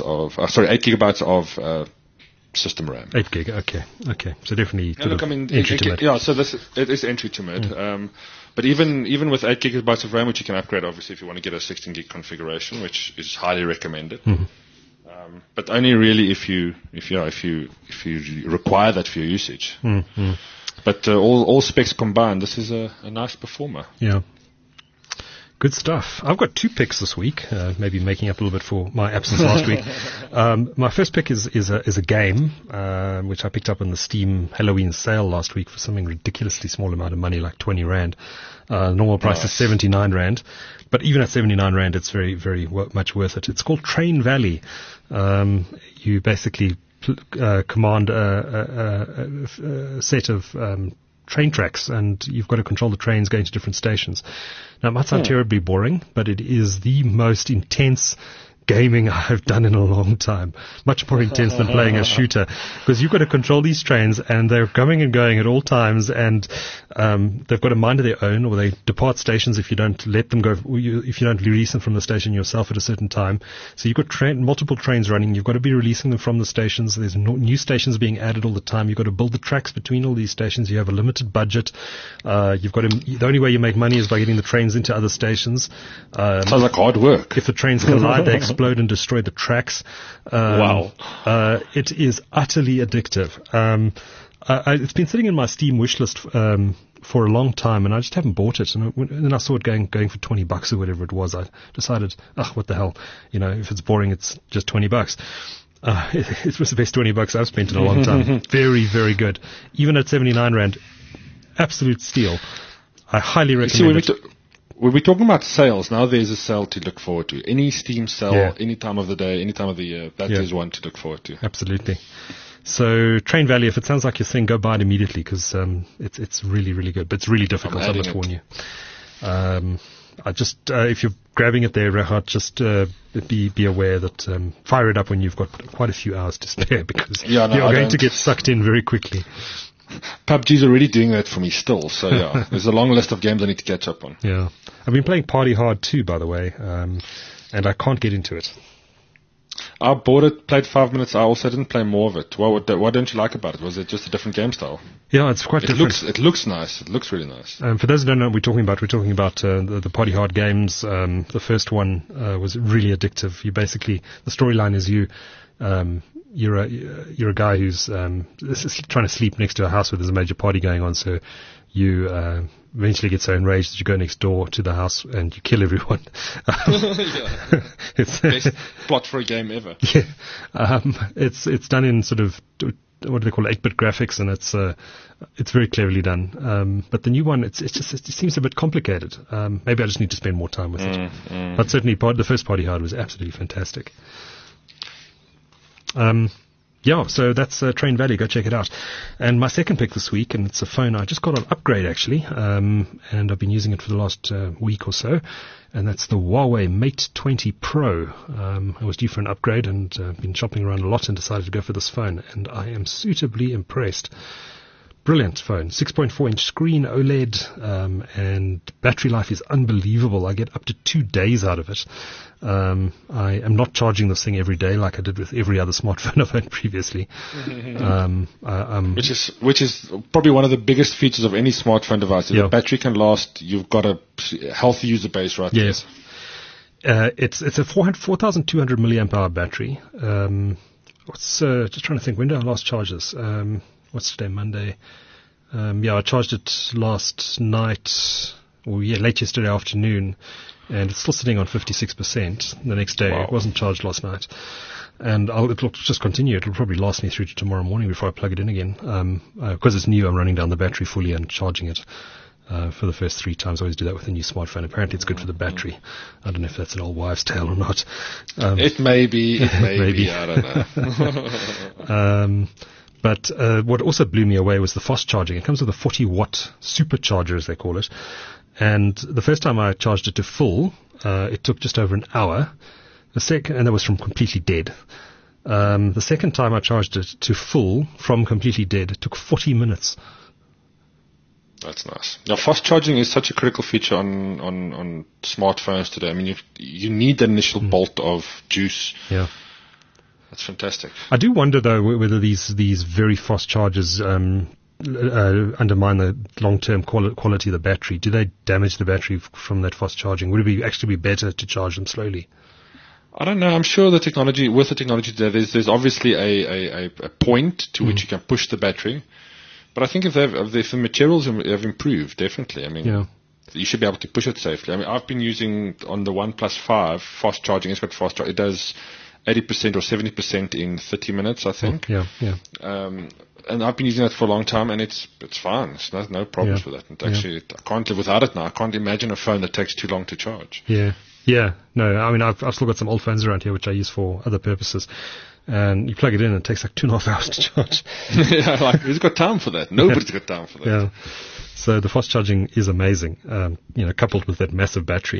of system RAM. 8 gig, okay. So definitely entry to mid. Yeah, so it is entry to mid. But even with 8 gigabytes of RAM, which you can upgrade obviously if you want to get a 16 gig configuration, which is highly recommended. But only really if you require that for your usage. But all specs combined, this is a nice performer. Yeah. Good stuff. I've got 2 picks this week, maybe making up a little bit for my absence last week. My first pick is a game, which I picked up on the Steam Halloween sale last week for something ridiculously small amount of money, like 20 rand. Normal price is 79 rand. But even at 79 rand, it's very, very much worth it. It's called Train Valley. You basically command a set of train tracks, and you've got to control the trains going to different stations. Now, it might sound terribly boring, but it is the most intense gaming I've done in a long time. Much more intense than playing a shooter, because you've got to control these trains, and they're coming and going at all times, and they've got a mind of their own, or they depart stations if you don't let them go, if you don't release them from the station yourself at a certain time. So you've got multiple trains running. You've got to be releasing them from the stations. There's new stations being added all the time. You've got to build the tracks between all these stations. You have a limited budget. The only way you make money is by getting the trains into other stations. Sounds like hard work. If the trains collide, they explode and destroy the tracks. Wow. It is utterly addictive. It's been sitting in my Steam wishlist for a long time, and I just haven't bought it. And then I saw it going for $20 or whatever it was. I decided, what the hell? If it's boring, it's just $20. It was the best $20 I've spent in a long time. Very, very good. Even at 79 rand, absolute steal. I highly recommend it. When we're talking about sales, now there's a sale to look forward to. Any Steam sale, any time of the day, any time of the year, that is one to look forward to. Absolutely. So Train Valley, if it sounds like your thing, go buy it immediately, because it's really, really good. But it's really difficult, I must warn you. If you're grabbing it there, Rehat, just be aware that fire it up when you've got quite a few hours to spare, because you're going to get sucked in very quickly. PUBG's already doing that for me still, so there's a long list of games I need to catch up on. Yeah. I've been playing Party Hard too, by the way, and I can't get into it. I bought it, played 5 minutes, I also didn't play more of it. What don't you like about it? Was it just a different game style? Yeah, it's quite different. It looks nice. It looks really nice. For those who don't know what we're talking about the Party Hard games. The first one was really addictive. The storyline is you're a guy who's trying to sleep next to a house where there's a major party going on, so you eventually get so enraged that you go next door to the house and you kill everyone. It's best plot for a game ever. Yeah. It's done in sort of, what do they call it, 8-bit graphics, and it's very cleverly done. But the new one, it seems a bit complicated. Maybe I just need to spend more time with it. But certainly the first Party Hard was absolutely fantastic. Yeah, so that's Train Valley. Go check it out. And my second pick this week, and it's a phone I just got on upgrade actually, and I've been using it for the last week or so, and that's the Huawei Mate 20 Pro. I was due for an upgrade and been shopping around a lot and decided to go for this phone, and I am suitably impressed. Brilliant phone, 6.4-inch screen, OLED, and battery life is unbelievable. I get up to 2 days out of it. I am not charging this thing every day like I did with every other smartphone I've had previously. Which is probably one of the biggest features of any smartphone device. If the battery can last, you've got a healthy user base, right? Yes. It's a 4,200 milliamp hour battery. Just trying to think, when did I last charge this? What's today, Monday? I charged it last night, late yesterday afternoon, and it's still sitting on 56% the next day. Wow. It wasn't charged last night. And it'll just continue. It'll probably last me through to tomorrow morning before I plug it in again. Because it's new, I'm running down the battery fully and charging it for the first 3 times. I always do that with a new smartphone. Apparently it's good for the battery. I don't know if that's an old wives' tale or not. It may be. I don't know. But what also blew me away was the fast charging. It comes with a 40-watt supercharger, as they call it. And the first time I charged it to full, it took just over an hour. And that was from completely dead. The second time I charged it to full from completely dead, it took 40 minutes. That's nice. Now, fast charging is such a critical feature on smartphones today. I mean, you need that initial bolt of juice. Yeah. That's fantastic. I do wonder, though, whether these very fast chargers undermine the long-term quality of the battery. Do they damage the battery from that fast charging? Would it actually be better to charge them slowly? I don't know. I'm sure with the technology today, there's obviously a point to which you can push the battery. But I think if the materials have improved, definitely. I mean, you should be able to push it safely. I mean, I've been using on the OnePlus 5 fast charging. It's got fast charge. It does 80% or 70% in 30 minutes, I think. Yeah. And I've been using that for a long time, and it's fine. It's no problems with that. Actually, I can't live without it now. I can't imagine a phone that takes too long to charge. Yeah. No, I mean, I've still got some old phones around here which I use for other purposes. And you plug it in, and it takes like 2.5 hours to charge. Who's got time for that? Nobody's got time for that. Yeah. So the fast charging is amazing, coupled with that massive battery.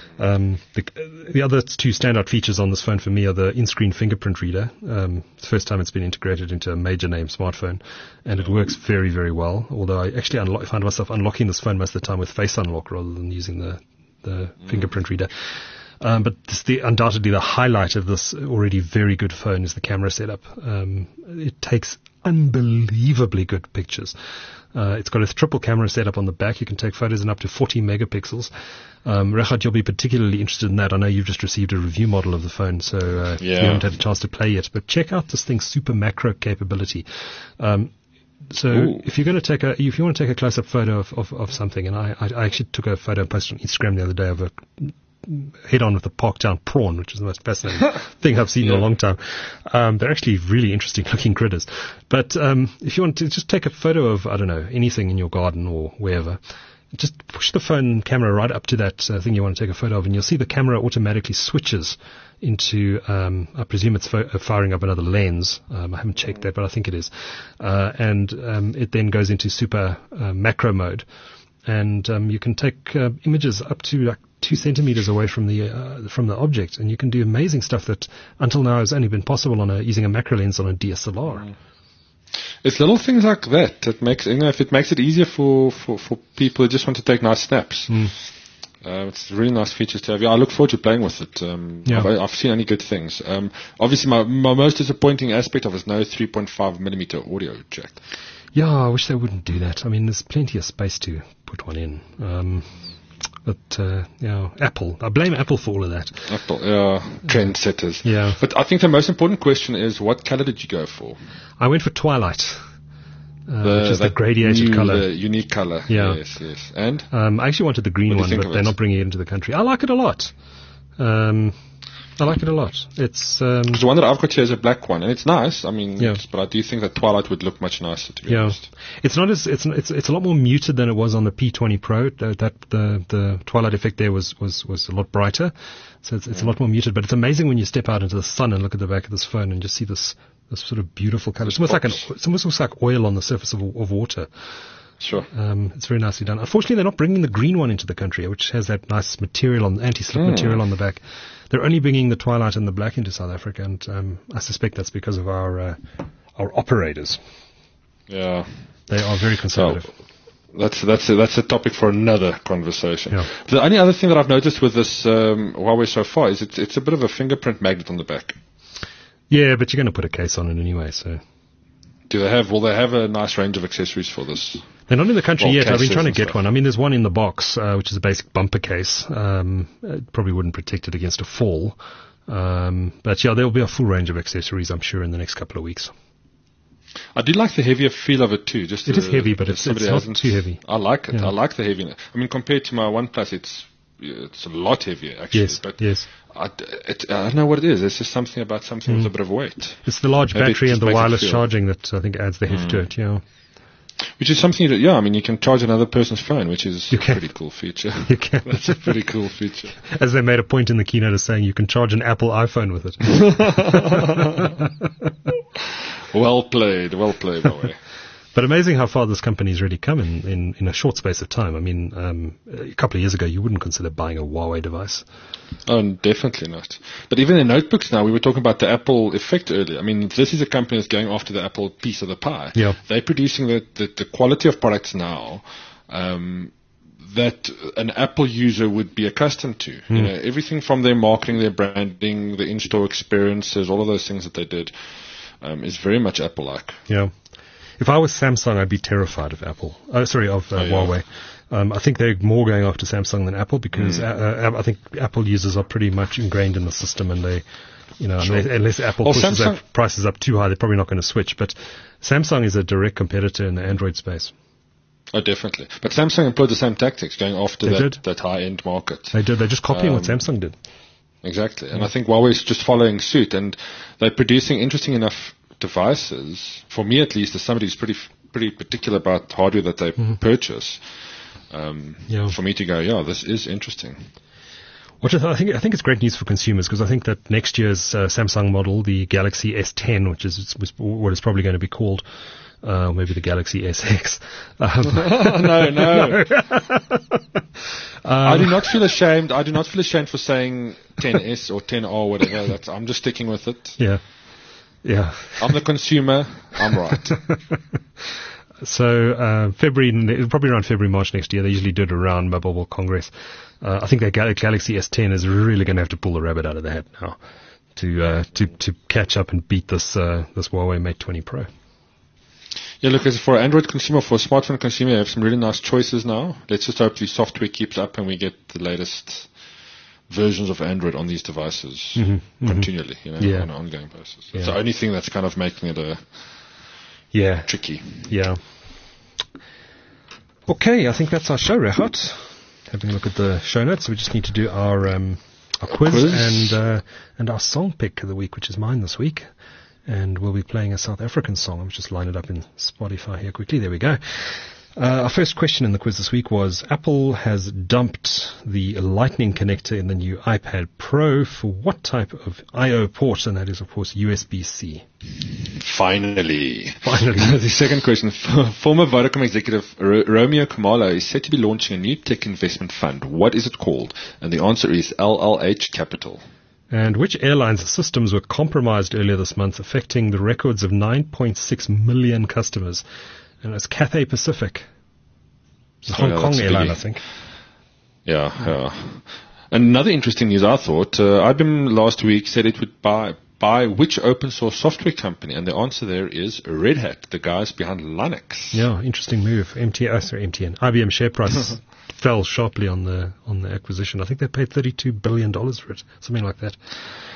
The other 2 standout features on this phone for me are the in-screen fingerprint reader. It's the first time it's been integrated into a major name smartphone, and it works very, very well. Although I actually find myself unlocking this phone most of the time with Face Unlock rather than using the fingerprint reader. But undoubtedly the highlight of this already very good phone is the camera setup. It takes unbelievably good pictures. It's got a triple camera setup on the back. You can take photos in up to 40 megapixels. Regardt, you'll be particularly interested in that. I know you've just received a review model of the phone, so you haven't had a chance to play yet. But check out this thing's super macro capability. If you want to take a close-up photo of something, and I actually took a photo and posted on Instagram the other day of a head-on with a park-down prawn, which is the most fascinating thing I've seen in a long time. They're actually really interesting-looking critters. But if you want to just take a photo of, I don't know, anything in your garden or wherever, just push the phone camera right up to that thing you want to take a photo of, and you'll see the camera automatically switches into, I presume it's firing up another lens. I haven't checked that, but I think it is. And it then goes into super macro mode. And you can take images up to like 2 centimeters away from the object, and you can do amazing stuff that until now has only been possible using a macro lens on a DSLR. It's little things like that makes if it makes it easier for people who just want to take nice snaps. It's really nice features to have. I look forward to playing with it. I've seen only good things. Obviously, my most disappointing aspect of it is no 3.5 millimeter audio jack. Yeah, I wish they wouldn't do that. I mean, there's plenty of space to put one in. But Apple. I blame Apple for all of that. Apple, trendsetters. Yeah. But I think the most important question is, what color did you go for? I went for Twilight, which is the gradiated color. The unique color. Yeah. Yes. And? I actually wanted the green one, but they're not bringing it into the country. I like it a lot. It's the one that I've got here is a black one, and it's nice. I mean, but I do think that Twilight would look much nicer, to be honest. It's not as it's a lot more muted than it was on the P20 Pro. The Twilight effect there was a lot brighter, so it's a lot more muted. But it's amazing when you step out into the sun and look at the back of this phone and just see this This sort of beautiful color. It's almost looks like oil on the surface of water. Sure. It's very nicely done. Unfortunately, they're not bringing the green one into the country, which has that nice material anti-slip material on the back. They're only bringing the Twilight and the Black into South Africa, and I suspect that's because of our operators. Yeah. They are very conservative. That's a topic for another conversation. Yeah. The only other thing that I've noticed with this Huawei so far is it's a bit of a fingerprint magnet on the back. Yeah, but you're going to put a case on it anyway, so. Will they have a nice range of accessories for this? They're not in the country yet. I've been trying to get stuff. one. I mean, there's one in the box, which is a basic bumper case. It probably wouldn't protect it against a fall. But yeah, there'll be a full range of accessories, I'm sure, in the next couple of weeks. I do like the heavier feel of it too. It is heavy, but it's not too heavy. I like it. Yeah. I like the heaviness. I mean, compared to my OnePlus, it's a lot heavier actually. Yes, but yes. I don't know what it is. There's just something about something with a bit of weight. It's the large Maybe battery it and the makes it wireless feel. charging that I think adds the heft to it, yeah. Which is something that, I mean, you can charge another person's phone, which is a can. pretty cool feature. You can. That's a pretty cool feature. As they made a point in the keynote of saying you can charge an Apple iPhone with it. Well played, Huawei. But amazing how far this company's really come in a short space of time. I mean, a couple of years ago, you wouldn't consider buying a Huawei device. Oh, definitely not. But even in notebooks now, we were talking about the Apple effect earlier. I mean, this is a company that's going after the Apple piece of the pie. Yeah. They're producing the quality of products now that an Apple user would be accustomed to. You know, everything from their marketing, their branding, the in-store experiences, all of those things that they did is very much Apple-like. Yeah. If I was Samsung, I'd be terrified of Huawei. I think they're more going after Samsung than Apple because I think Apple users are pretty much ingrained in the system, and they, unless Apple pushes their prices up too high, they're probably not going to switch. But Samsung is a direct competitor in the Android space. Oh, definitely. But Samsung employed the same tactics, going after that high-end market. They did. They're just copying what Samsung did. Exactly. And I think Huawei is just following suit, and they're producing, interesting enough, devices, for me at least, as somebody who's pretty particular about hardware that they purchase, for me to go, this is interesting. Which I think it's great news for consumers, because I think that next year's Samsung model, the Galaxy S10, which is what it's probably going to be called, maybe the Galaxy SX. No. I do not feel ashamed. I do not feel ashamed for saying 10S or 10R or whatever. I'm just sticking with it. Yeah. I'm the consumer. I'm right. So February, probably around February, March next year, they usually do it around Mobile World Congress. I think that Galaxy S10 is really going to have to pull the rabbit out of the hat now to catch up and beat this Huawei Mate 20 Pro. Yeah, look, as for an Android consumer, for a smartphone consumer, you have some really nice choices now. Let's just hope the software keeps up and we get the latest versions of Android on these devices continually, on an ongoing basis. It's the only thing that's kind of making it tricky. Yeah. Okay, I think that's our show, Rehat. Having a look at the show notes, we just need to do our quiz. And our song pick of the week, which is mine this week. And we'll be playing a South African song. I'll just line it up in Spotify here quickly. There we go. Our first question in the quiz this week was, Apple has dumped the Lightning connector in the new iPad Pro for what type of I/O port? And that is, of course, USB-C. Finally. The second question. Former Vodacom executive Romeo Khumalo is set to be launching a new tech investment fund. What is it called? And the answer is LLH Capital. And which airlines' systems were compromised earlier this month, affecting the records of 9.6 million customers? And it's Cathay Pacific. It's a Hong Kong airline, I think. Yeah. Another interesting news, I thought, IBM last week said it would buy which open source software company? And the answer there is Red Hat, the guys behind Linux. Yeah, interesting move. MTN. IBM share price fell sharply on the acquisition. I think they paid $32 billion for it, something like that.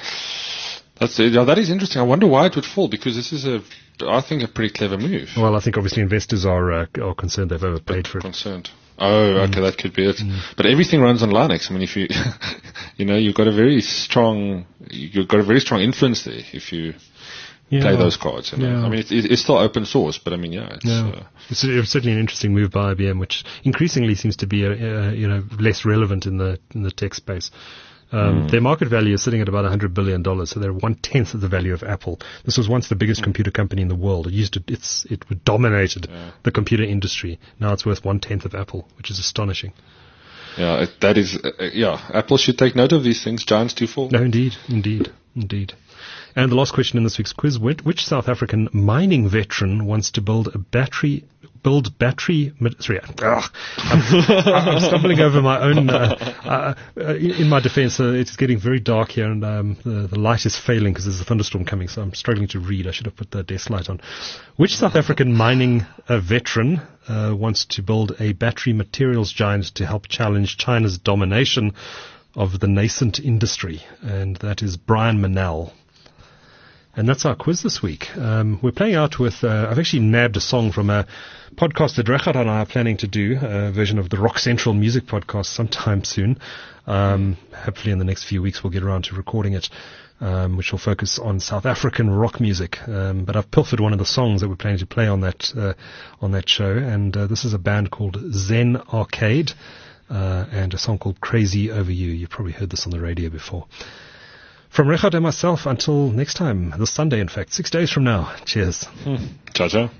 That is interesting. I wonder why it would fall, because this is I think a pretty clever move. Well, I think obviously investors are concerned they've overpaid for it. Concerned. Oh, okay, that could be it. But everything runs on Linux. I mean, if you, you've got a very strong influence there if you play those cards. Yeah. I mean, it's still open source, but I mean, it's certainly an interesting move by IBM, which increasingly seems to be less relevant in the tech space. Their market value is sitting at about $100 billion, so they're 1/10 of the value of Apple. This was once the biggest computer company in the world. It dominated the computer industry. Now it's worth 1/10 of Apple, which is astonishing. Yeah, that is, Apple should take note of these things. Giants do fall. No, indeed. And the last question in this week's quiz, which South African mining veteran wants to build battery... Sorry, I'm stumbling over my own... in my defense, it's getting very dark here, and the light is failing because there's a thunderstorm coming, so I'm struggling to read. I should have put the desk light on. Which South African mining veteran wants to build a battery materials giant to help challenge China's domination of the nascent industry? And that is Brian Manel. And that's our quiz this week. We're playing out with, I've actually nabbed a song from a podcast that Regardt and I are planning to do, a version of the Rock Central Music Podcast sometime soon. Hopefully in the next few weeks we'll get around to recording it, which will focus on South African rock music. But I've pilfered one of the songs that we're planning to play on that show, and this is a band called Zen Arcade, and a song called Crazy Over You. You've probably heard this on the radio before. From Regardt and myself, until next time, this Sunday, in fact, 6 days from now. Cheers. Ciao, ciao.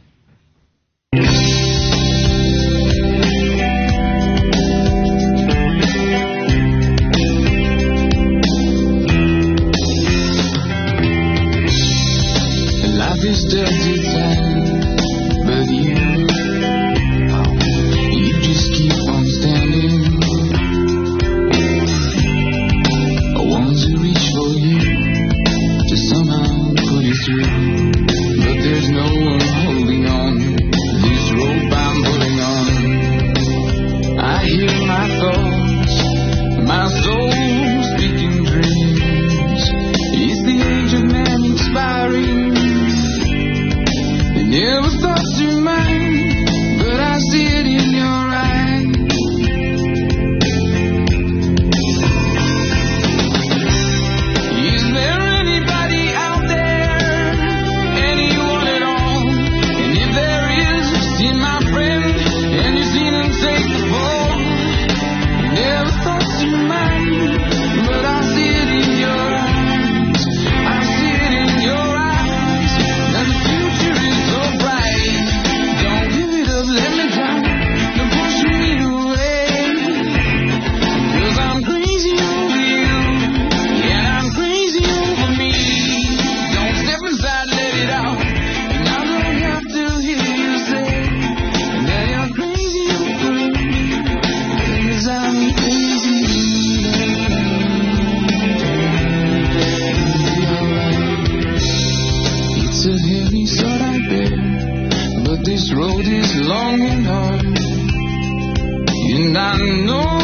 Life is dirty time, but you just keep on standing. I want to reach for you to somehow pull you through, but there's no one holding on this rope I'm pulling on. I hear my thoughts, my soul speaking dreams. It's the age of man expiring. Never thought to mind, but I see it in your eyes. Is there anybody out there, anyone at all? And if there is, see my friend, and you've seen him take the fall. Never thought to mind, but I see it in your eyes. I see it in your eyes, and the future is so bright. Don't give it up, let me down, don't push me away. 'Cause I'm crazy over you, yeah, I'm crazy over me. Don't step inside, let it out, and I don't have to hear you say that you're crazy over me. 'Cause I'm crazy It's a heavy sword I bear, but this road is long and hard, and I know